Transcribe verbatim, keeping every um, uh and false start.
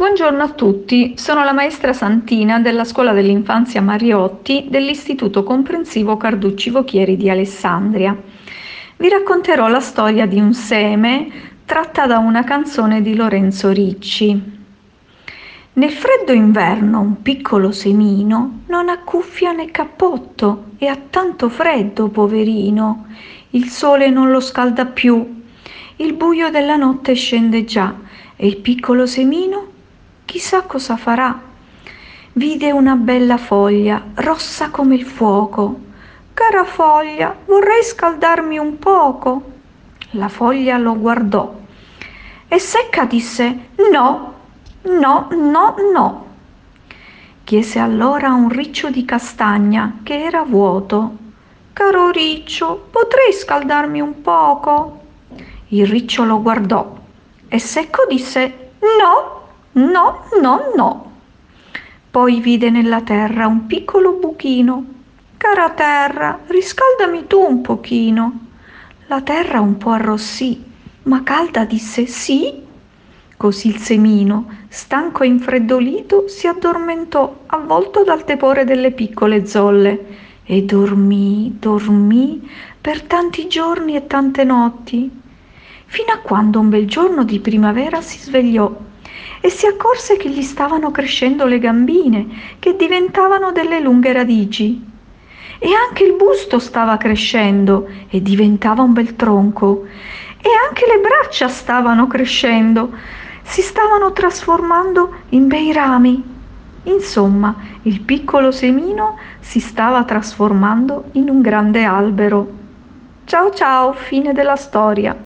Buongiorno a tutti, sono la maestra Santina della Scuola dell'Infanzia Mariotti dell'Istituto Comprensivo Carducci Vochieri di Alessandria. Vi racconterò la storia di un seme tratta da una canzone di Lorenzo Ricci. Nel freddo inverno un piccolo semino non ha cuffia né cappotto e ha tanto freddo, poverino. Il sole non lo scalda più, il buio della notte scende già e il piccolo semino chissà cosa farà. Vide una bella foglia, rossa come il fuoco. Cara foglia, vorrei scaldarmi un poco. La foglia lo guardò e secca disse no, no, no, no. Chiese allora a un riccio di castagna che era vuoto. Caro riccio, potrei scaldarmi un poco? Il riccio lo guardò e secco disse no, no, no, no. Poi vide nella terra un piccolo buchino. Cara terra, riscaldami tu un pochino. La terra un po' arrossì, ma calda disse sì. Così il semino, stanco e infreddolito, si addormentò, avvolto dal tepore delle piccole zolle, e dormì, dormì per tanti giorni e tante notti, fino a quando un bel giorno di primavera si svegliò e si accorse che gli stavano crescendo le gambine, che diventavano delle lunghe radici. E anche il busto stava crescendo e diventava un bel tronco. E anche le braccia stavano crescendo, si stavano trasformando in bei rami. Insomma, il piccolo semino si stava trasformando in un grande albero. Ciao ciao, fine della storia.